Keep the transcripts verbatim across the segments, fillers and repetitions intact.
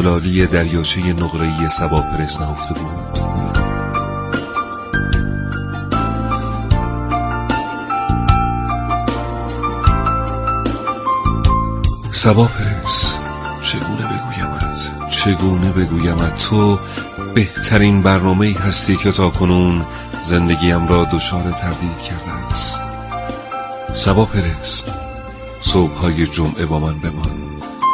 زلالی دریاچه نقره‌ای سبا پرس نهفته بود. سبا پرس، چگونه بگویمت چگونه بگویمت تو بهترین برنامه‌ای هستی که تا کنون زندگیم را دچار تردید کرده است. سبا پرس، صبح‌های جمعه با من بمان.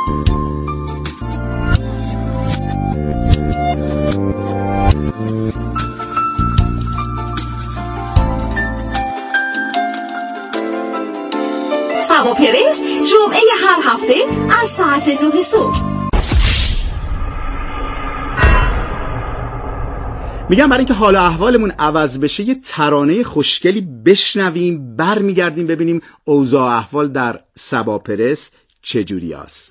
سبا پرس جمعه هر هفته از ساعت نه صبح. میگم برای اینکه حال و احوالمون عوض بشه یه ترانه خوشگلی بشنویم، برمیگردیم ببینیم اوضاع احوال در سبا پرس چجوری است.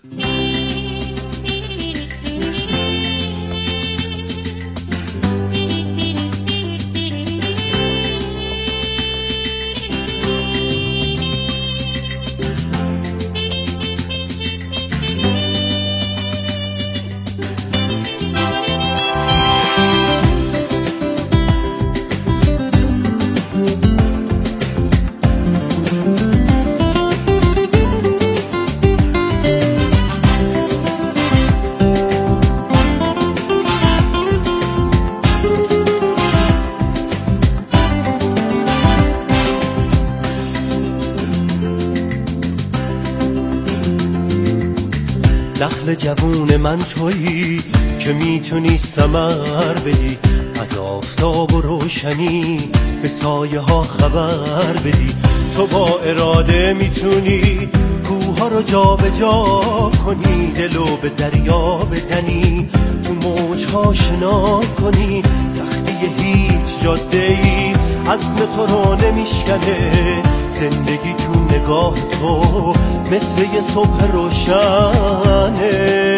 دخل جوون من تویی که میتونی ثمر بدی، از آفتاب و روشنی به سایه ها خبر بدی. تو با اراده میتونی کوها رو جا به جا کنی، دلو به دریا بزنی، تو موجها شنا کنی. سختی هیچ جاده ای عزم تو رو نمیشکنه، زندگی تو نگاه تو مثل یه صبح روشنه.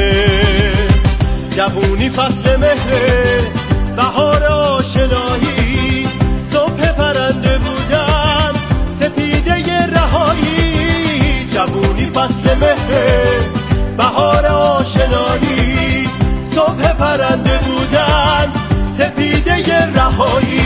جوونی فصل مهره، بهار آشنایی، صبح پرنده بودن، سپیده رهایی. جوونی فصل مهره، بهار آشنایی، صبح پرنده بودن، سپیده رهایی.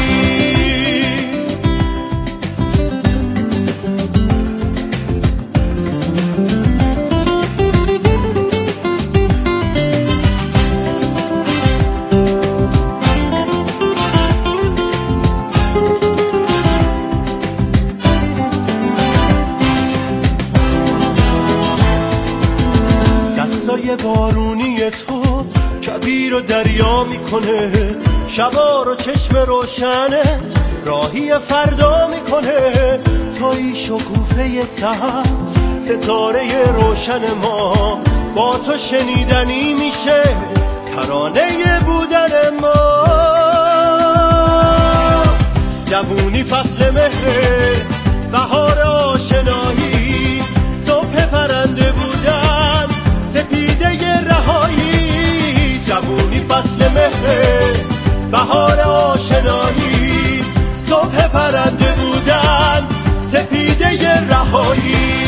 بارونی تو کبیر و دریا میکنه، شبا رو چشم روشنت راهی فردا میکنه. توی شکوفه سحر، ستاره روشن ما، با تو شنیدنی میشه ترانه بودن ما. جوونی فصل مهره، بهار آشنایی، صبح پرنده بودن، سپیده رهایی. جوونی فصل مهره، بهار آشنایی، صبح پرنده بودن، سپیده رهایی.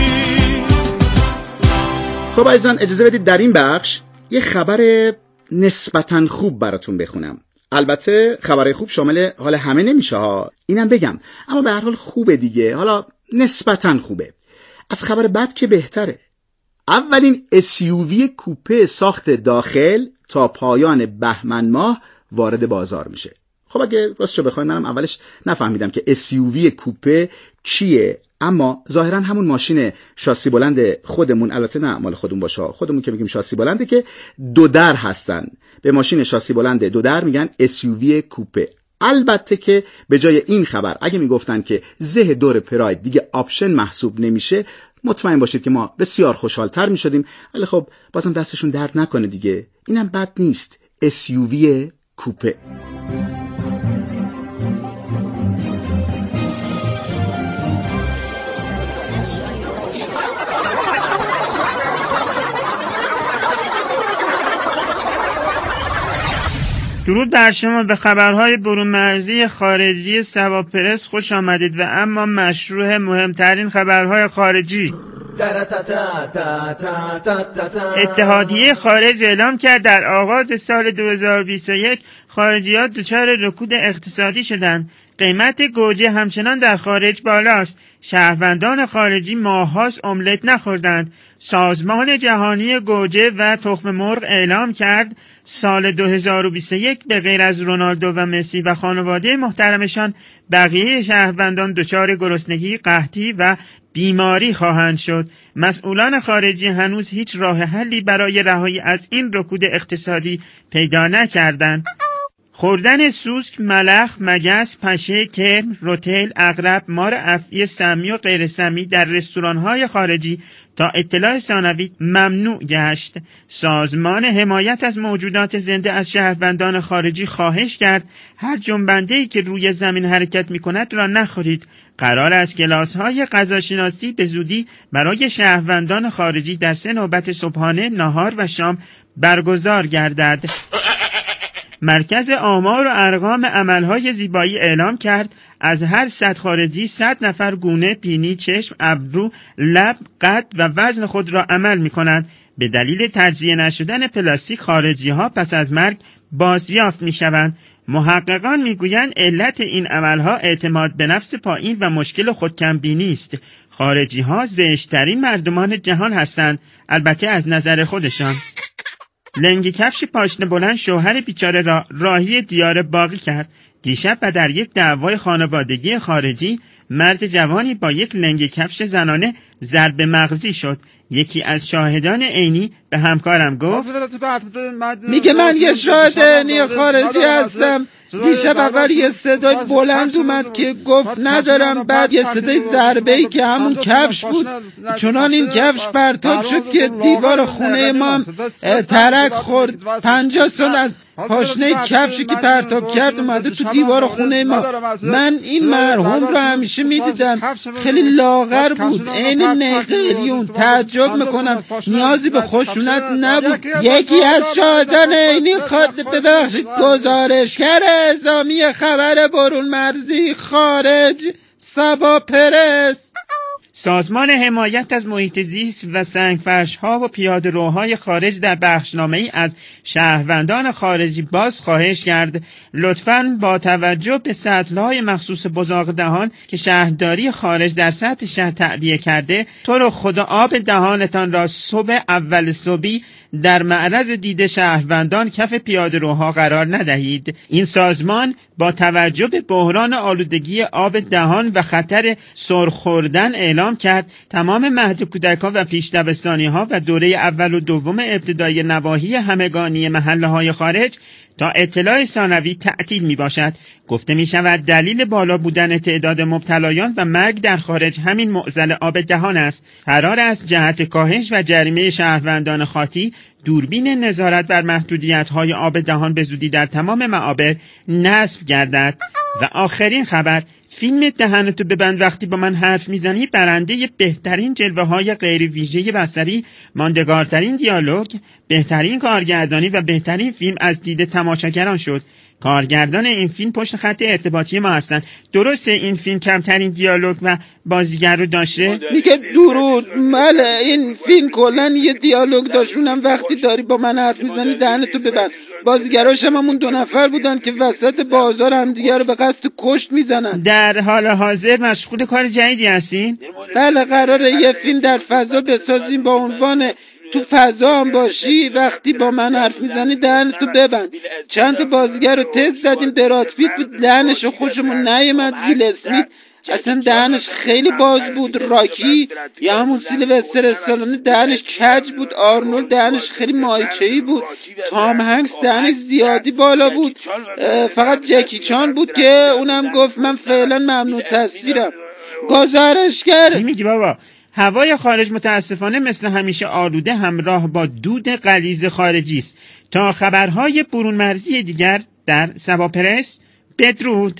خب عزیزان اجازه بدید در این بخش یه خبر نسبتاً خوب براتون بخونم. البته خبرهای خوب شامل حال همه نمیشه ها، اینم بگم، اما به هر حال خوبه دیگه، حالا نسبتاً خوبه. از خبر بد که بهتره. اولین اس یو وی کوپه ساخت داخل تا پایان بهمن ماه وارد بازار میشه. خب اگه راستشو بخواید منم اولش نفهمیدم که اس یو وی کوپه چیه، اما ظاهرا همون ماشین شاسی بلند خودمون، البته نه مال خودمون باشه، خودمون که میگیم شاسی بلنده که دو در هستن، به ماشین شاسی بلند دو در میگن اس یو وی کوپه. البته که به جای این خبر اگه میگفتن که زه دور پراید دیگه آپشن محسوب نمیشه، مطمئن باشید که ما بسیار خوشحال‌تر می‌شدیم، ولی خب بازم دستشون درد نکنه دیگه، اینم بد نیست. اس یو وی کوپه. درود بر شما. به خبرهای برون مرزی خارجی سبا پرس خوش آمدید و اما مشروع مهمترین خبرهای خارجی. اتحادیه خارج اعلام کرد در آغاز سال دو هزار و بیست و یک خارجیات دچار رکود اقتصادی شدند. قیمت گوجه همچنان در خارج بالاست. شهروندان خارجی ماه‌هاست املت نخوردند. سازمان جهانی گوجه و تخم مرغ اعلام کرد سال دو هزار و بیست و یک به غیر از رونالدو و مسی و خانواده محترمشان بقیه شهروندان دچار گرسنگی، قحطی و بیماری خواهند شد. مسئولان خارجی هنوز هیچ راه حلی برای رهایی از این رکود اقتصادی پیدا نکردند. خوردن سوسک، ملخ، مگس، پشه، کرم، روتل، عقرب، مار افعی سمی و غیر سمی در رستوران‌های خارجی تا اطلاع ثانوی ممنوع گشت. سازمان حمایت از موجودات زنده از شهروندان خارجی خواهش کرد هر جنبنده‌ای که روی زمین حرکت می‌کند را نخورید. قرار است کلاس‌های غذاشناسی به زودی برای شهروندان خارجی در سه نوبت صبحانه، نهار و شام برگزار گردد. مرکز آمار و ارقام عملهای زیبایی اعلام کرد از هر صد خارجی صد نفر گونه، پینی، چشم، ابرو، لب، قد و وزن خود را عمل می کنند. به دلیل تجزیه نشدن پلاستیک خارجی ها پس از مرگ بازیافت می شوند. محققان می گویند علت این عملها اعتماد به نفس پایین و مشکل خودکمبینی است. خارجی ها زشترین مردمان جهان هستند، البته از نظر خودشان. لنگ کفش پاشنه بلند شوهر بیچاره را راهی دیار باقی کرد. دیشب و در یک دعوای خانوادگی خارجی مرد جوانی با یک لنگ کفش زنانه ضرب مغزی شد. یکی از شاهدان عینی به همکارم گفت میگه من یه شاهد عینی خارجی هستم. دیشب اول یه صدای بلند اومد که گفت ندارم، بعد یه صدای ضربه‌ای که همون کفش بود، چنان این کفش پرتاب شد که دیوار خونه ما ترک خورد. پنجاه سال از پاشنه کفشی که پرتاب کرد اومده تو دیوار خونه ما. من این مرحوم رو همیشه میدیدم، خیلی لاغر بود، عین نقلیون. تعجب میکنم نیازی به خشونت نبود. یکی از شاهدان عینی خواهد ببخشید گزارشگر اعزامی خبر برون مرزی خارج سبا پرس. سازمان حمایت از محیط زیست و سنگفرش‌ها و پیاده‌روهای خارج در بخشنامه‌ای از شهروندان خارجی باز خواهش کرد لطفاً با توجه به سطل‌های مخصوص بزاق دهان که شهرداری خارج در سطح شهر تعبیه کرده، تو رو خدا آب دهانتان را صبح اول صبحی در معرض دید شهروندان کف پیاده‌روها قرار ندهید. این سازمان با توجه به بحران آلودگی آب دهان و خطر سرخ خوردن اعلام کرد تمام مهد کودکان و پیش دبستانی‌ها و دوره اول و دوم ابتدایی نواحی همگانی محله‌های خارج تا اطلاع ثانوی تعطیل می باشد. گفته می شود دلیل بالا بودن تعداد مبتلایان و مرگ در خارج همین معضل آب دهان است. قرار است جهت کاهش و جریمه شهروندان خاطی دوربین نظارت بر محدودیت‌های آب دهان به زودی در تمام معابر نصب گردد. و آخرین خبر، فیلم دهنتو ببند وقتی با من حرف میزنی برنده بهترین جلوه های غیر ویژه بصری، ماندگارترین دیالوگ، بهترین کارگردانی و بهترین فیلم از دید تماشاگران شد. کارگردان این فیلم پشت خط ارتباطی ما هستن. درسته این فیلم کمترین دیالوگ و بازیگر رو داشته؟ میگه درود ماله این فیلم کلن یه دیالوگ داشت، اونم وقتی داری با من حرف میزنی دهنتو ببند. بازیگراش همون دو نفر بودن که وسط بازار هم دیگه رو به قصد کشت میزنن. در حال حاضر مشغول کار جدیدی هستین؟ بله قراره یه فیلم در فضا بسازیم با عنوان تو فضا هم باشی وقتی با من حرف میزنی دهنتو ببند. چند تا بازیگر رو تست زدیم، براد پیت بود دهنشو خوشمون نیامد، ویل اسمیت اصلا دهنش خیلی باز بود، راکی یا همون سیلوستر استالونه دهنش کج بود، آرنولد دهنش خیلی مایچه‌ای بود، تام هنگس دهنش زیادی بالا بود، فقط جکی چان بود که اونم گفت من فعلا ممنون تصویرم. گزارشگر چی میگی بابا؟ هوای خارج متاسفانه مثل همیشه آلوده همراه با دود غلیظ خارجی است. تا خبرهای برون مرزی دیگر در سبا پرس، بدرود.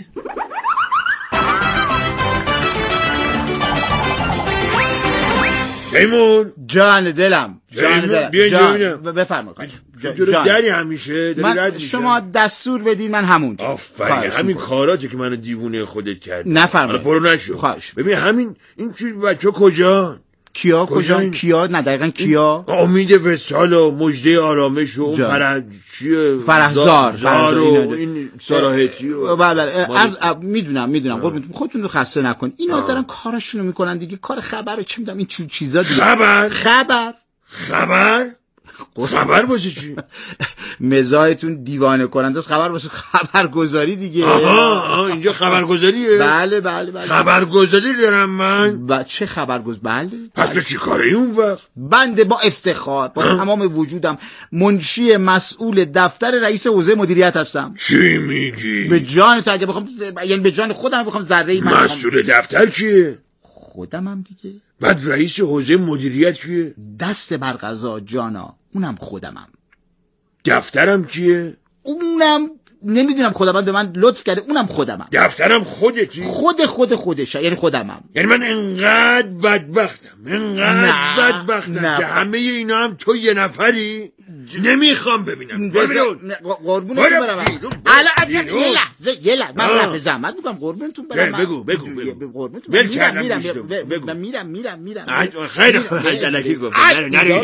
پیمون جان دلم جان دلم بیا اینجا ببینم. بفرما خواهش جان داری همیشه داری رد میشم. شما دستور بدید من همونجا. آفرین همین کاراته که منو دیوونه خودت کرد. نفرمایید. پرو نشو. خواهش. ببین همین این چی بچه کجا؟ کیا کجا؟ کیا نه دقیقاً کیا؟ امید وصال و مژده آرامش و اون فرح چیه فرحزار زار و این سراحتی و بله از میدونم میدونم قربونتون خودتون رو خسته نکن. اینا دارن کاراشونو میکنن دیگه، کار خبر رو چه میدونم این چیزا دیگه. خبر خبر خبر خبر واسه چی؟ مزاحتون دیوانه کننده است. خبر واسه خبرگزاری دیگه. آها اینجا خبرگزاریه. بله بله بله خبرگزاری دارم من. و چه خبرگزاری؟ بله. پس تو چی کاره اون وقت؟ بنده با افتخار با تمام وجودم منشی مسئول دفتر رئیس حوزه مدیریت هستم. چی میگی؟ به جان تو اگه بخوام، یعنی به جان خودم بخوام ذره من مسئول دفتر کیه؟ خودمم دیگه. بعد رئیس حوزه مدیریت کیه؟ دست بر قضا جانا، اونم خودمم. دفترم کیه؟ اونم نمیدونم، خودم به من لطف کرده، اونم خودمم. دفترم خودتی؟ خود خود خودشه، یعنی خودمم. یعنی من انقدر بدبختم انقدر بدبختم که همه اینا هم تو یه نفری؟ نمیخوام ببینم. ببینم قربونتون برم. الان یه لحظه یه لحظه من رفع زحمت میکنم قربونتون برم. بگو بگو بگو قربونتون میرم میرم میرم میرم میرم میرم خیلی الکی گفت نرو نرو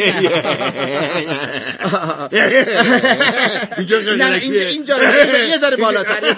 اینجا اینجا یه ذره بالاتر.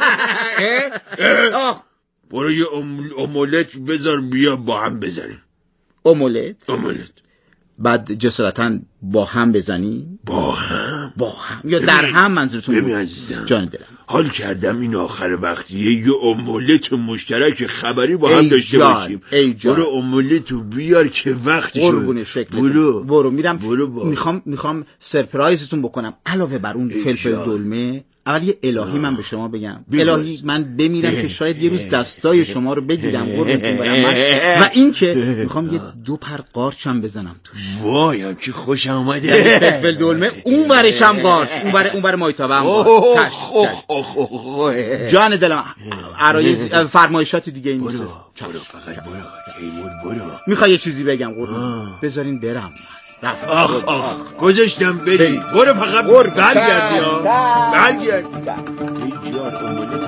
آخ برو یه امولت بذار بیا با هم بزنیم. امولت؟ امولت بعد جسارتاً با هم بزنی؟ با هم؟ با هم یا در هم منظورتون؟ ببین عزیزم جان دلم حال کردم این آخر وقتیه یه امولت مشترک خبری با هم داشته باشیم. برو امولتو بیار که وقتشو. قربون شکلت. برو برو میرم. برو با. میخوام میخوام سرپرایزتون بکنم. علاوه بر اون فلفل دلمه، اول یه الهی من به شما بگم. بیرون. الهی من بمیرم که شاید یه روز دستای شما رو بگیرم قربونتون برم من. و این که میخوام یه دو پر قارچم بزنم توش. وای هم که خوش اومده. فلفل دلمه اون ورشم قارچ، اون ور اون ور مایتابه هم قارچ. جان دلم عرایض فرمایشات دیگه این نیست. برو فقط برو تیمور برو. میخوای یه چیزی بگم قربون؟ بذارین برم. رفت. آخ آخ گذاشتم بری. برو فقط برو برگردی ها برگردی. ای جان امولت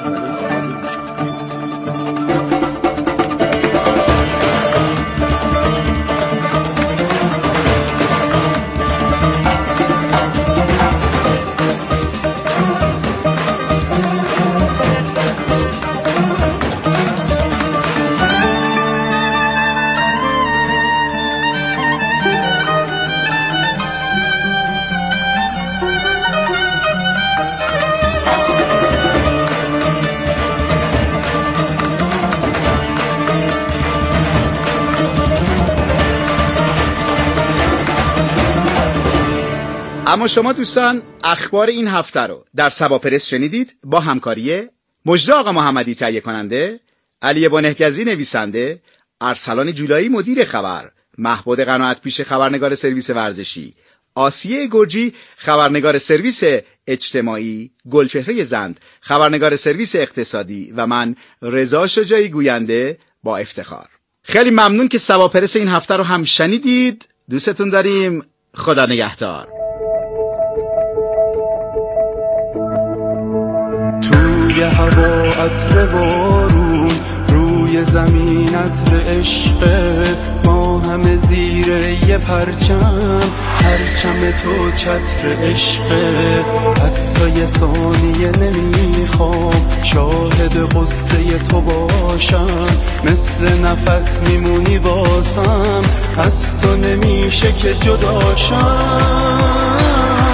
اما شما دوستان اخبار این هفته رو در سبا پرس شنیدید با همکاری مجده آقا محمدی تهیه کننده، علی بنهگزی نویسنده، ارسلان جولایی مدیر خبر، محبود قناعت پیش خبرنگار سرویس ورزشی، آسیه گرجی خبرنگار سرویس اجتماعی، گلچهره زند خبرنگار سرویس اقتصادی و من رضا شجاعی گوینده با افتخار. خیلی ممنون که سبا پرس این هفته رو هم شنیدید. دوستتون داریم. خدا نگهدار. توی هوا عطر بارون، روی زمین عطر عشقه، ما همه زیر یه پرچم، پرچم تو چتر عشقه. حتی یه ثانیه نمیخوام شاهد قصه تو باشم، مثل نفس میمونی واسم، از تو نمیشه که جداشم.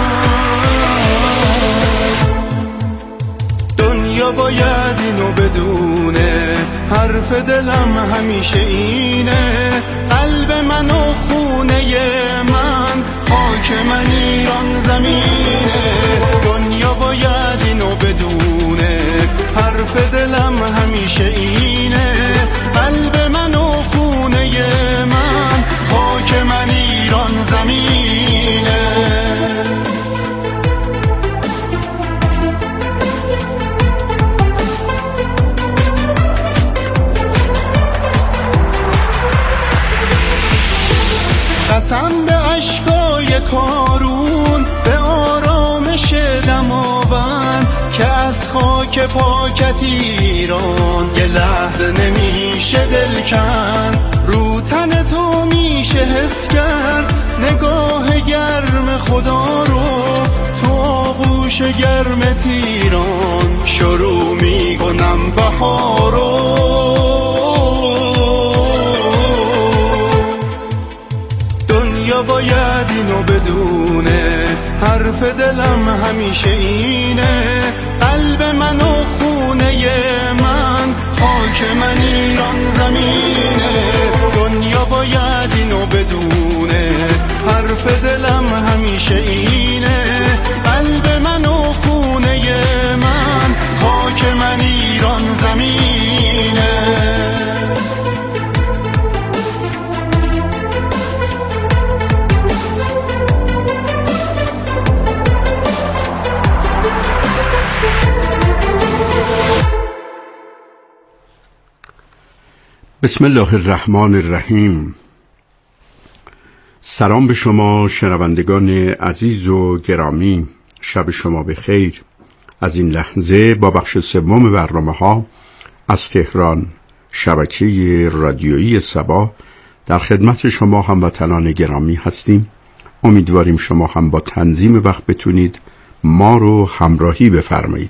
دنیا باید اینو بدونه، حرف دلم همیشه اینه، قلب من و خونه من، خاک من ایران زمینه. دنیا باید اینو بدونه، حرف دلم همیشه اینه، قلب من و خونه من، خاک من ایران زمینه. قسم به عشقای کارون، به آرامش دماوند، که از خاک پاکت ایران یه لحظه نمیشه دل کن. رو تن تو می میشه حس کرد نگاه گرم خدا رو تو آغوش گرم تیران شروع میکنم بهارو. دنیا باید اینو بدونه، حرف دلم همیشه اینه، قلب من و خونه من، خاک من ایران زمینه. دنیا باید اینو بدونه، حرف دلم همیشه اینه، قلب من و خونه من، خاک من ایران زمینه. بسم الله الرحمن الرحیم. سلام به شما شنوندگان عزیز و گرامی، شب شما بخیر. از این لحظه با بخش سوم برنامه ها از تهران، شبکه رادیویی صبا، در خدمت شما هموطنان گرامی هستیم. امیدواریم شما هم با تنظیم وقت بتونید ما رو همراهی بفرمایید.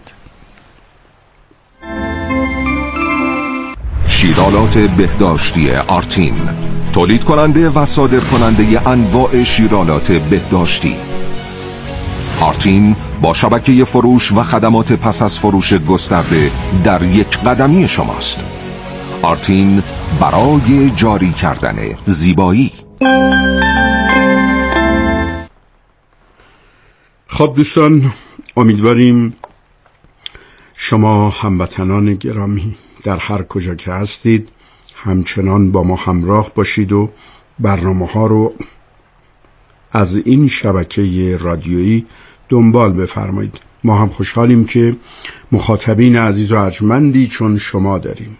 شیرالات بهداشتی آرتین، تولید کننده و صادر کننده انواع شیرالات بهداشتی. آرتین با شبکه فروش و خدمات پس از فروش گسترده در یک قدمی شماست. آرتین برای جاری کردن زیبایی. خب دوستان، امیدواریم شما هموطنان گرامی در هر کجا که هستید همچنان با ما همراه باشید و برنامه ها رو از این شبکه رادیویی دنبال بفرمایید. ما هم خوشحالیم که مخاطبین عزیز و ارجمندی چون شما داریم.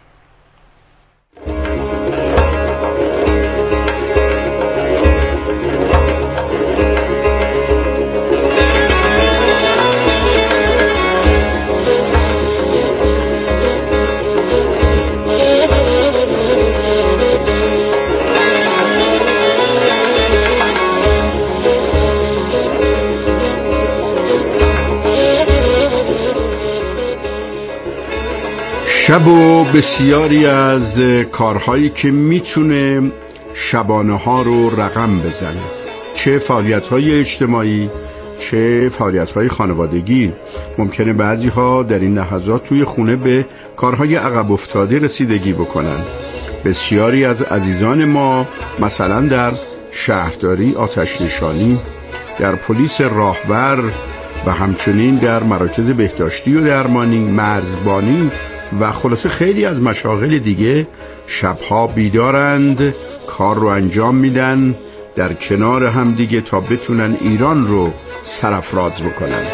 شب و بسیاری از کارهایی که میتونه شبانه ها رو رقم بزنه، چه فعالیت های اجتماعی چه فعالیت های خانوادگی. ممکنه بعضی ها در این لحظات توی خونه به کارهای عقب افتاده رسیدگی بکنن. بسیاری از عزیزان ما مثلا در شهرداری، آتش نشانی، در پلیس راهور و همچنین در مراکز بهداشتی و درمانی، مرزبانی و خلاصه خیلی از مشاغل دیگه شبها بیدارند، کار رو انجام میدن در کنار هم دیگه تا بتونن ایران رو سرافراز بکنن.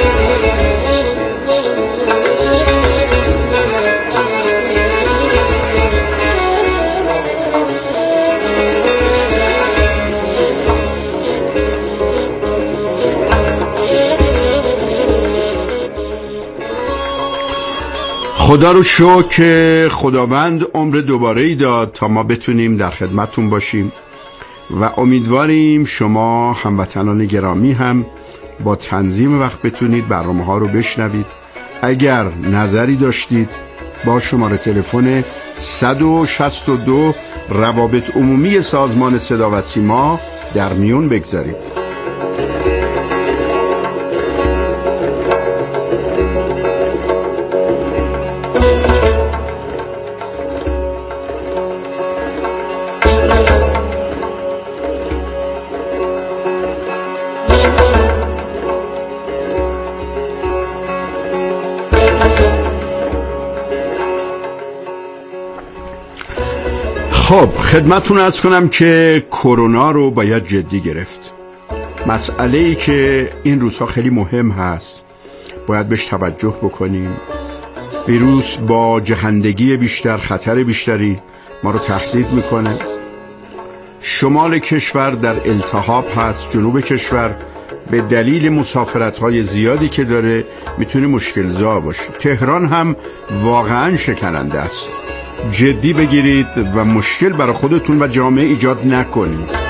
خدا رو شکر که خداوند عمر دوباره‌ای داد تا ما بتونیم در خدمتتون باشیم و امیدواریم شما هموطنان گرامی هم با تنظیم وقت بتونید برنامه ها رو بشنوید. اگر نظری داشتید با شماره تلفن صد و شصت و دو روابط عمومی سازمان صدا و سیما در میون بگذارید. خب خدمتتون عرض کنم که کرونا رو باید جدی گرفت. مسئله ای که این روزها خیلی مهم هست، باید بهش توجه بکنیم. ویروس با جهندگی بیشتر، خطر بیشتری ما رو تهدید میکنه. شمال کشور در التهاب هست، جنوب کشور به دلیل مسافرت‌های زیادی که داره میتونه مشکل زا باشه. تهران هم واقعا شکننده است. جدی بگیرید و مشکل برای خودتون و جامعه ایجاد نکنید.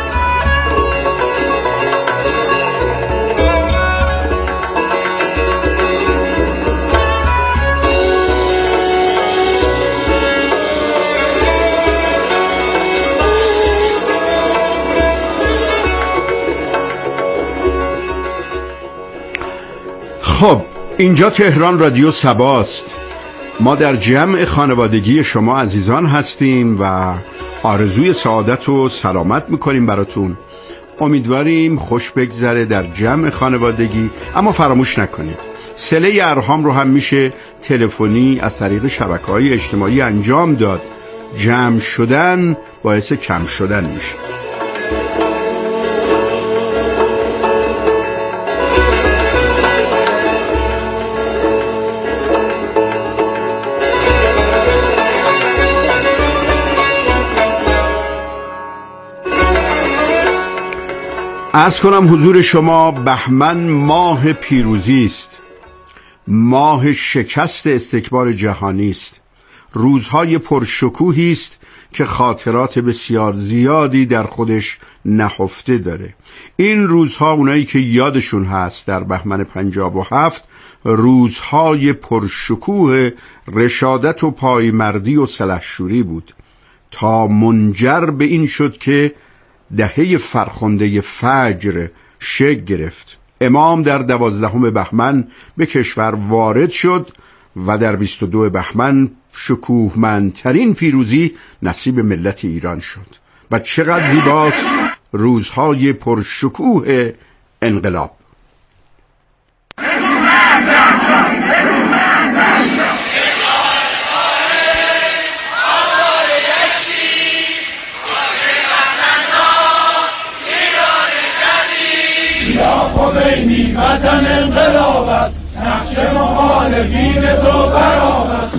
خب اینجا تهران رادیو سباست. ما در جمع خانوادگی شما عزیزان هستیم و آرزوی سعادت و سلامت میکنیم براتون. امیدواریم خوش بگذره در جمع خانوادگی، اما فراموش نکنید صله ارحام رو هم میشه تلفنی از طریق شبکه‌های اجتماعی انجام داد. جمع شدن باعث کم شدن میشه. عرض کنم حضور شما بهمن ماه پیروزی است، ماه شکست استکبار جهانی است، روزهای پرشکوهی است که خاطرات بسیار زیادی در خودش نهفته داره. این روزها اونایی که یادشون هست در بهمن پنجاب و هفت روزهای پرشکوه رشادت و پایمردی و سلحشوری بود تا منجر به این شد که دهه فرخنده فجر شکل گرفت. امام در دوازدهم بهمن به کشور وارد شد و در بیست و دو بهمن شکوهمندترین پیروزی نصیب ملت ایران شد. و چقدر زیباست روزهای پرشکوه انقلاب. خمینی وطن انقلاب است، نقش مخالفین تو براب است.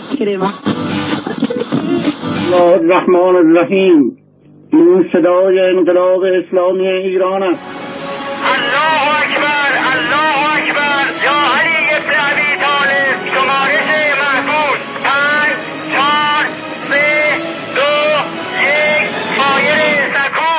الله الرحمن الرحیم. این صدای انقلاب اسلامی ایران است. الله اکبر، الله اکبر. یا علی ابن ابی طالب. شمارش محفوظ پنج چهار سه دو یک. فایر سکو.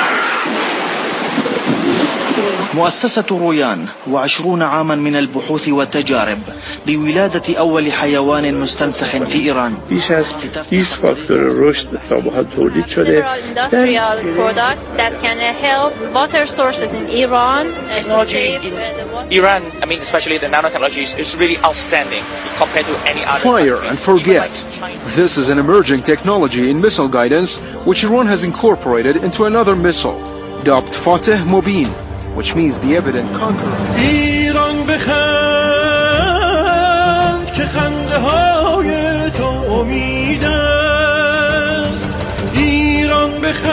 مؤسسة رويان وعشرون عاما من البحوث والتجارب بولادة أول حيوان مستنسخ في إيران. بیش از بیست فاکتور رشد تا به حال تولید شده. Industrial products that can help water sources in Iran. Technology in Iran, I mean especially the nanotechnologies, is really outstanding compared to any other. Fire and forget. This is an emerging technology in missile guidance which Iran has incorporated into another missile dubbed Fateh Mobin, which means the evident conqueror. ایران بخند که خنده های تو امید است. ایران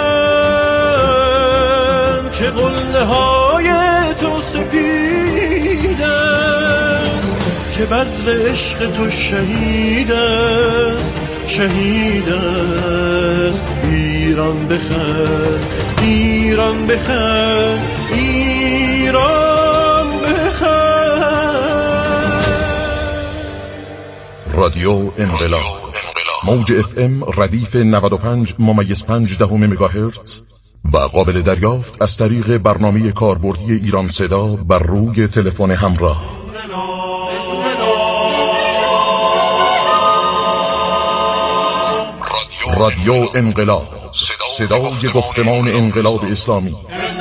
بخند که قله های تو سپید است. که بذر عشق تو شهید است، شهید است. ایران بخند، ایران بخند، ایران بخند. رادیو انقلاب موج اف ام ردیف نود و پنج ممیز پنج دهم مگاهرتز و قابل دریافت از طریق برنامه کاربردی ایران صدا بر روی تلفن همراه. رادیو انقلاب، صدای گفتمان انقلاب اسلامی.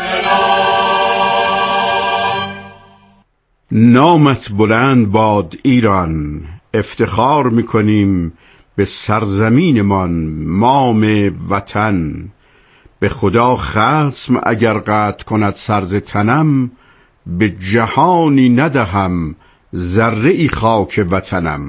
نامت بلند باد ایران، افتخار میکنیم به سرزمینمان مام وطن. به خدا خصم اگر قطع کند سرز تنم، به جهانی ندهم ذره ای خاک وطنم.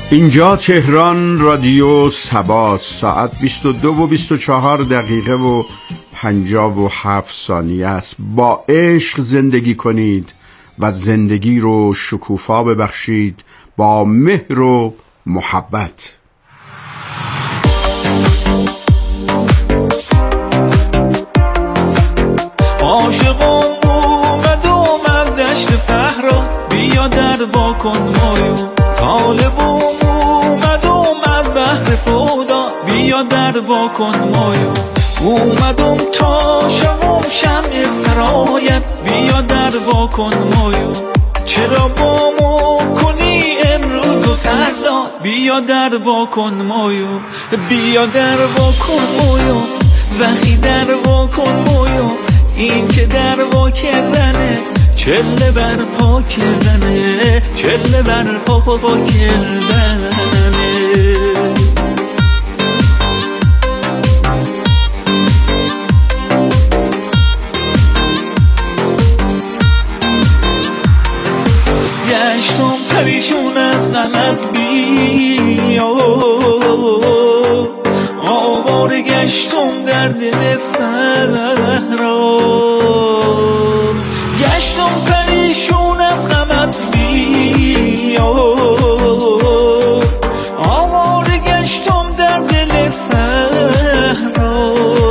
اینجا تهران رادیو سبا، ساعت بیست و دو و بیست و چهار دقیقه و پنجاه و هفت ثانیه است. با عشق زندگی کنید و زندگی رو شکوفا ببخشید با مهر و محبت. عاشقم اومدم از دشت صحرا، بیا در وا کن مایو. طالبم اومدم از بحر سودا، بیا در وا کن مایو. اومدم تا شوم شمع سرایت، بیا در وا کن مایو. چرا بامو کنی امروز و فردا، بیا در وا کن مایو. بیا در وا کن مایو، وقتی در وا کن مایو. این که در وا کردنه، چله بر پا کردنه، چله بر پا پا کردنه. گشتم پریشون از غمت بیا، آواره گشتم در دل صحرا. گشتم پریشون از غمت بیا، آواره گشتم در دل صحرا.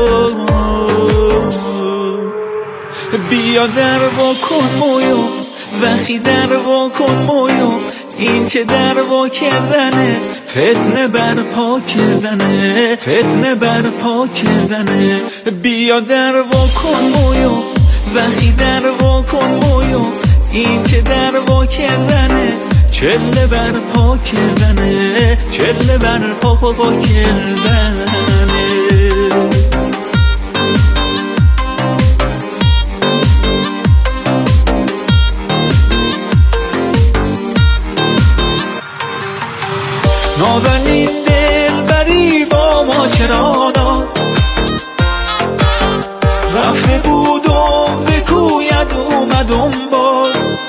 بیا در وا کن مایو، وقتی در وا کن مایو. این چه در وا کردنه، فتنه برپا کردنه، فتنه برپا کردنه. بیا در وا کن مایو، وقتی در وا کن مایو. این چه در وا کردنه، چله برپا کردنه، چله برپا پا کردنه. نازنین دل بری با ما چرا ناز، رفته بودم به کویت اومدم باز.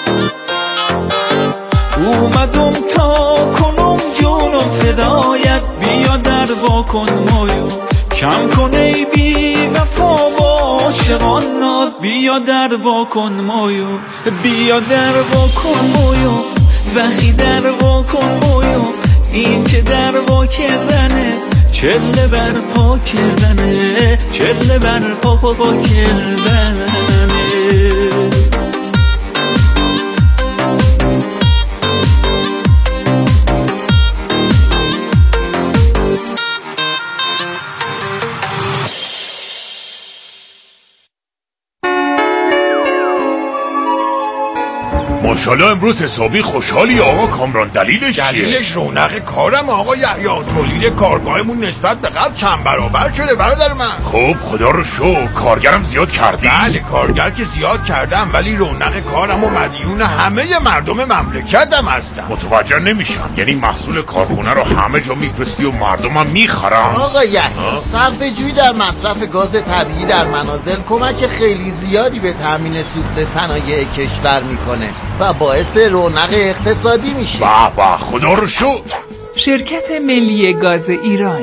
اومدم تا کنم جونم فدایت، بیا در وا کن مایو. کم کن ای بی وفا با عاشقان ناز، بیا در وا کن مایو. بیا در وا کن مایو، وقتی در وا کن مایو. این چه در وا کردنه، چله بر پا کردنه، چله بر پا پا کردنه. ماشاءالله امروز حسابی خوشحالی آقا کامران. دلیلش چیه؟ دلیلش رونق کارم آقا یحیی. تولید کارگاهمون نسبت به قبل چند برابر شده برادر من. خب خدا رو شکر. کارگرم زیاد کردی؟ بله کارگر که زیاد کردم، ولی رونق کارم و مدیون همه مردم مملکتم هستم. متوجه نمیشم، یعنی محصول کارخونه رو همه جا میفرستی و مردم هم میخرن؟ آقا یحیی، صرفه‌جویی در مصرف گاز طبیعی در منازل کمک خیلی زیادی به تامین سوخت صنایع کشور میکنه و باعث رونق اقتصادی میشه. به به خدا رو شکر. شرکت ملی گاز ایران.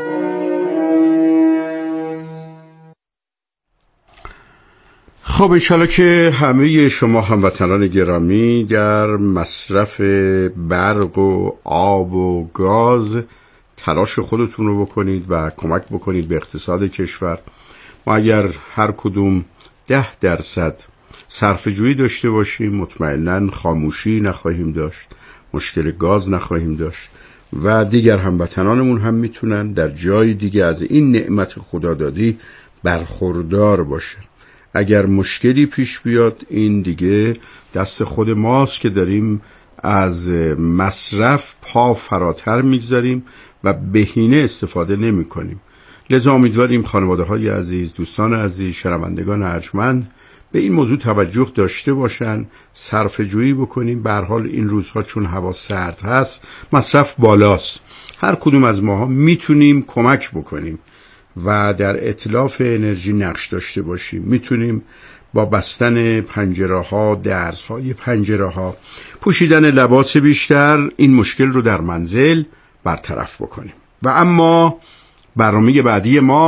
خب انشالله که همه شما هموطنان گرامی در مصرف برق و آب و گاز تلاش خودتون رو بکنید و کمک بکنید به اقتصاد کشور. ما اگر هر کدوم ده درصد صرفه‌جویی داشته باشیم، مطمئناً خاموشی نخواهیم داشت، مشکل گاز نخواهیم داشت و دیگر هموطنانمون هم میتونن در جای دیگه از این نعمت خدادادی برخوردار باشن. اگر مشکلی پیش بیاد، این دیگه دست خود ماست که داریم از مصرف پا فراتر میگذاریم و بهینه استفاده نمی کنیم. لذا امیدواریم خانواده های عزیز، دوستان عزیز، شنوندگان ارجمند به این موضوع توجه داشته باشن، صرفه جویی بکنیم. به هر حال این روزها چون هوا سرد هست، مصرف بالاست. هر کدوم از ماها میتونیم کمک بکنیم و در اتلاف انرژی نقش داشته باشیم. میتونیم با بستن پنجره ها، درزهای پنجره ها، پوشیدن لباس بیشتر این مشکل رو در منزل برطرف بکنیم. و اما برنامه بعدی ما